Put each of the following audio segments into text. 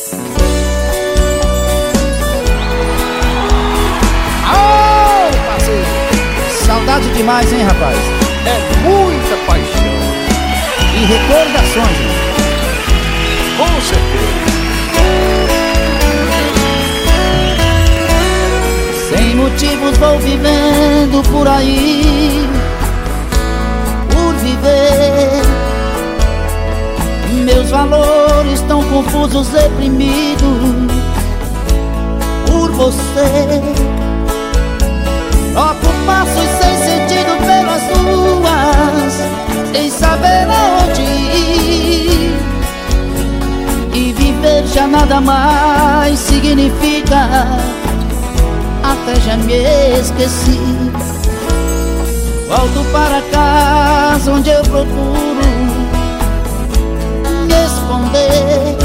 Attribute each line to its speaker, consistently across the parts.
Speaker 1: Ô, parceiro, saudade demais, hein, rapaz?
Speaker 2: É muita paixão.
Speaker 1: E recordações, hein?
Speaker 2: Com certeza.
Speaker 1: Sem motivos vou vivendo por aí, por viver. Meus valores tão confusos, reprimidos por você. Troco passos sem sentido pelas ruas, sem saber aonde ir. E viver já nada mais significa, até já me esqueci. Volto para casa onde eu procuro me esconder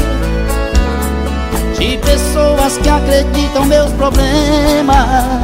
Speaker 1: de pessoas que acreditam meus problemas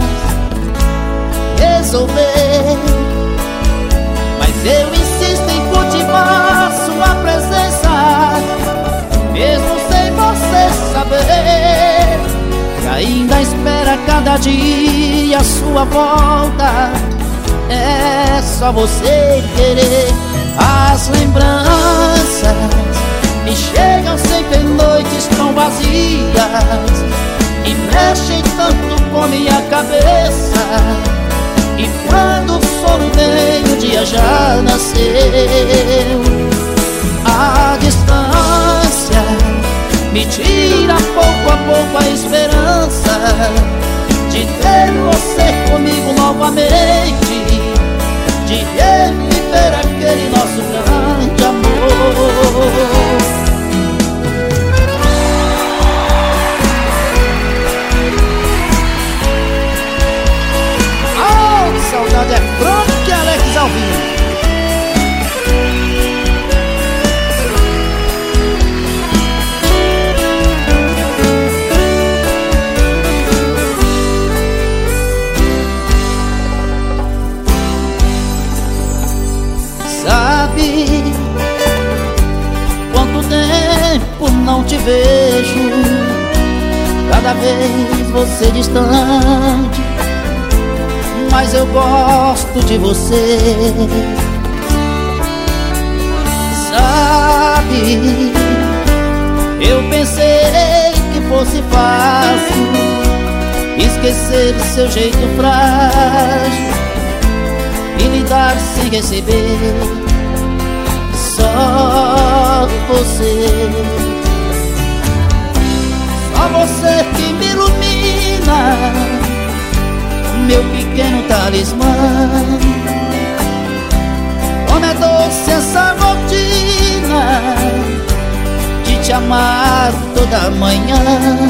Speaker 1: resolver. Mas eu insisto em cultivar sua presença, mesmo sem você saber que ainda espera cada dia a sua volta. É só você querer. As lembranças me chegam sempre em noites tão vazias e mexem tanto com minha cabeça. E quando o sono vem, o dia já nasceu. A distância me tira pouco a pouco a esperança de ter você comigo novamente, de reviver aquele nosso grande amor. Oh, que saudade é Frank e Alex Alvim. Sabe quanto tempo não te vejo, cada vez você distante, mas eu gosto de você. Sabe, eu pensei que fosse fácil esquecer seu jeito frágil e lhe dar sem receber. Só você, só você que me ilumina, meu pequeno talismã. Como é doce essa rotina de te amar toda manhã,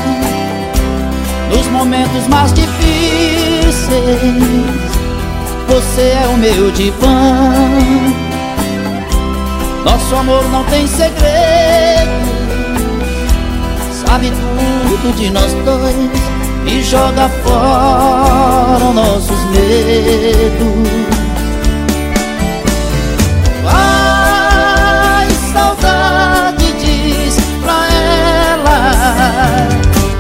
Speaker 1: nos momentos mais difíceis. Você é o meu divã. Nosso amor não tem segredo, sabe tudo de nós dois e joga fora os nossos medos. Vai, saudade, diz pra ela,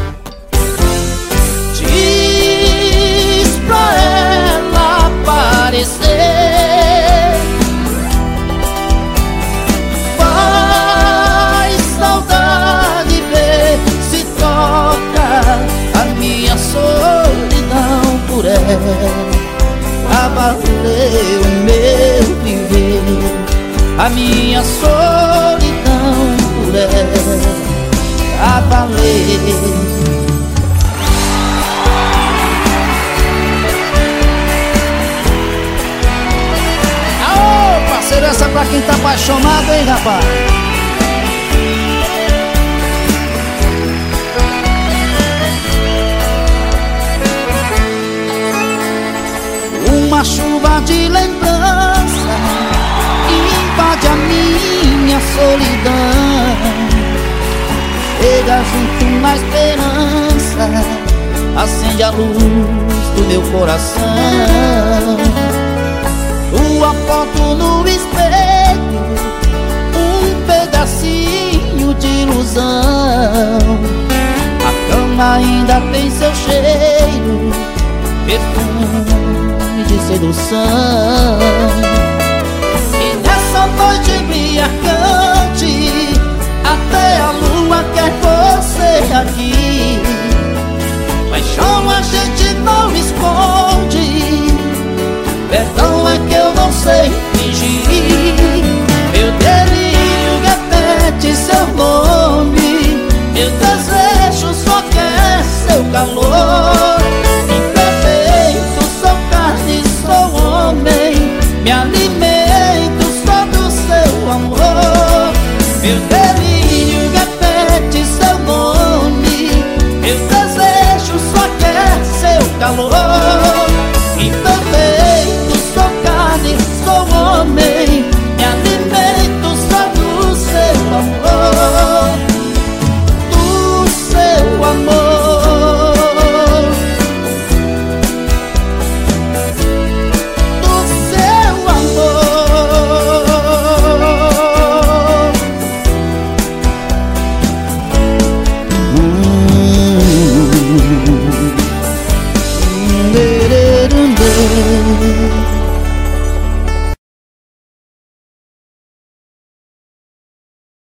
Speaker 1: diz pra ela aparecer. Vai, saudade, ver se troca a minha solidão por ela. A valer o meu viver, a minha solidão por ela. A valer. Essa é pra quem tá apaixonado, hein, rapaz? Uma chuva de lembrança invade a minha solidão. Chega junto na esperança, acende a luz do meu coração. Tua foto no espelho, um pedacinho de ilusão. ainda tem seu cheiro, perfume de sedução. E nessa noite embriagante, até a lua quer